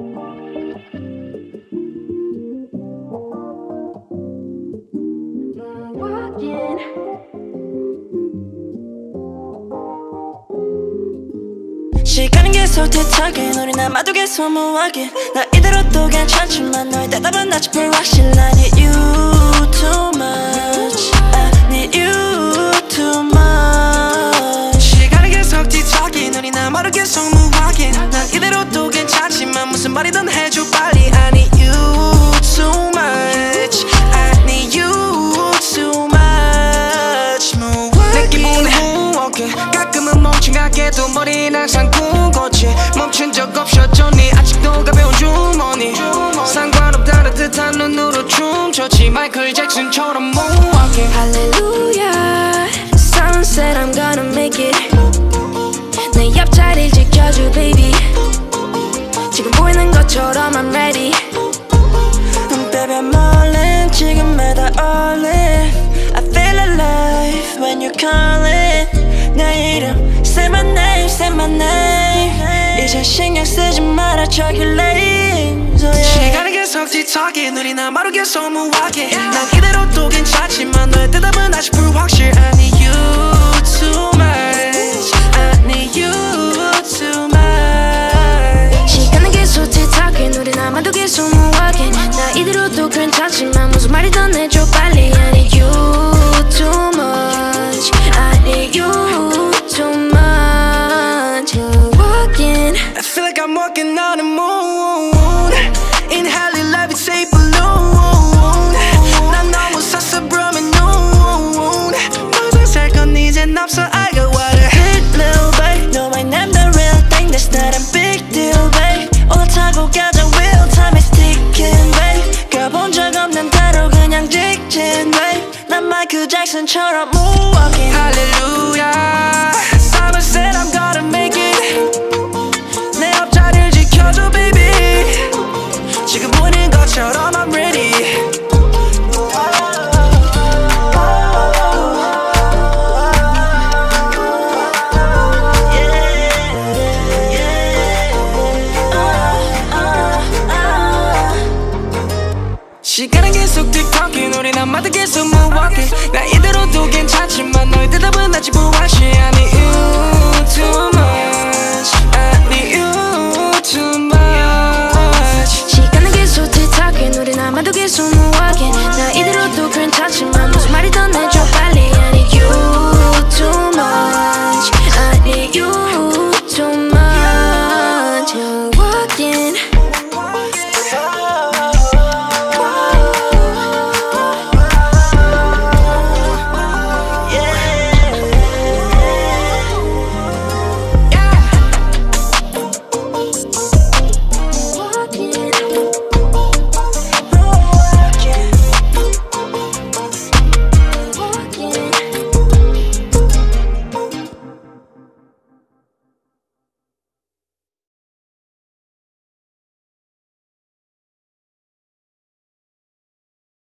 시간은 계속 뒤척인 우리 남아도 계속 무하긴 나 이대로도 괜찮지만 너의 대답은 아직 불확실 I need you too much I need you too much 시간은 계속 뒤척인 우리 남아도 계속 무하긴 난 이대로도 괜찮지만 무슨 말이든 해줘 빨리 I need you too much I need you too much 내 기분은 무엇게 가끔은 멍청하게도 머리는 항상 굳었지 멈춘 적 없었잖니 아직도 가벼운 주머니 상관없다는 듯한 눈으로 춤췄지 마이클 잭슨처럼 모호하게 Hallelujah Sunset I'm gonna make it 내 옆자리를 지켜줘 baby 지금 보이는 것처럼 I'm ready Baby I'm all in 지금 매달 all in I feel alive when you're calling 내 이름 Say my name, say my name 이제 신경 쓰지 마라 저기 lane so yeah. 시간은 계속 뒤척인 우리 남아도 계속 무하게 난 이대로도 괜찮지만 너의 대답은 아직 불확실 I need you too much I need you too much 시간은 계속 뒤척인 우리 남아도 계속 무하게 나 이대로도 괜찮지만 무슨 말이든 해줘 빨리 I need you too much I need you too much Walking I feel like I'm walking on the moon Inhaling life it's a balloon 난 너무 사사브라면 noon 무슨 살건 이젠 없어 I got water Good little babe No my name the real thing That's not a big deal babe 올라타고 가자 real time is ticking babe 가본 적 없는 대로 그냥 직진 babe 난 마이클 잭슨처럼 moonwalking Hallelujah Someone said I'm gonna make it 내 옆자리를 지켜줘 baby 지금 보이는 것처럼 I'm ready 시간은 계속 뒤척인 우리 남아도 계속 무하게 나 이대로도 괜찮지만 너의 대답은 아직 불확실 I need you too much I need you too much 시간은 계속 뒤척인 우리 남아도 계속